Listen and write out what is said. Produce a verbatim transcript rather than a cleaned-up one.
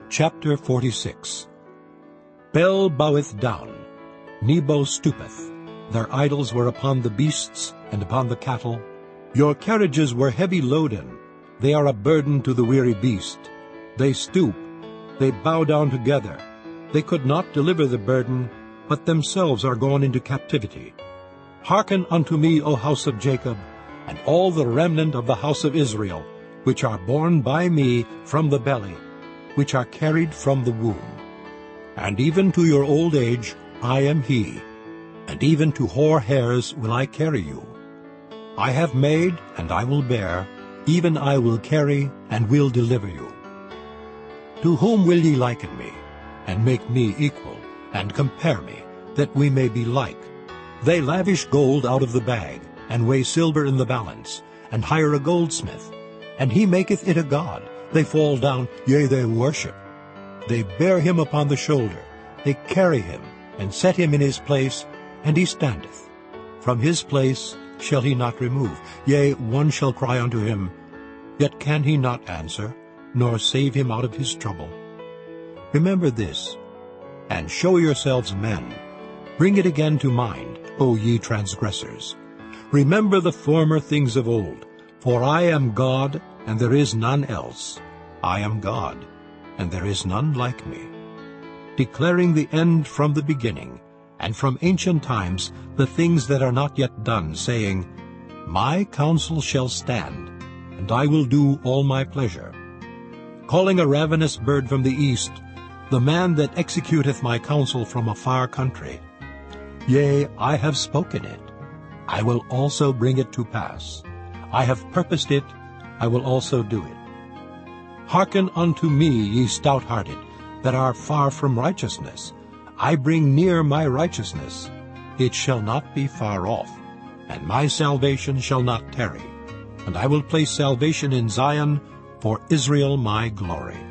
Chapter forty-six. Bel boweth down, Nebo stoopeth. Their idols were upon the beasts and upon the cattle. Your carriages were heavy loaden. They are a burden to the weary beast. They stoop, they bow down together. They could not deliver the burden, but themselves are gone into captivity. Hearken unto me, O house of Jacob, and all the remnant of the house of Israel, which are born by me from the belly, which are carried from the womb. And even to your old age I am he, and even to hoar hairs will I carry you. I have made, and I will bear, even I will carry, and will deliver you. To whom will ye liken me, and make me equal, and compare me, that we may be like? They lavish gold out of the bag, and weigh silver in the balance, and hire a goldsmith, and he maketh it a god. They fall down, yea, they worship. They bear him upon the shoulder, they carry him, and set him in his place, and he standeth. From his place shall he not remove. Yea, one shall cry unto him, yet can he not answer, nor save him out of his trouble. Remember this, and show yourselves men. Bring it again to mind, O ye transgressors. Remember the former things of old. For I am God, and there is none else. I am God, and there is none like me, declaring the end from the beginning, and from ancient times the things that are not yet done, saying, My counsel shall stand, and I will do all my pleasure. Calling a ravenous bird from the east, the man that executeth my counsel from a far country. Yea, I have spoken it, I will also bring it to pass. I have purposed it, I will also do it. Hearken unto me, ye stout-hearted, that are far from righteousness. I bring near my righteousness. It shall not be far off, and my salvation shall not tarry. And I will place salvation in Zion, for Israel my glory.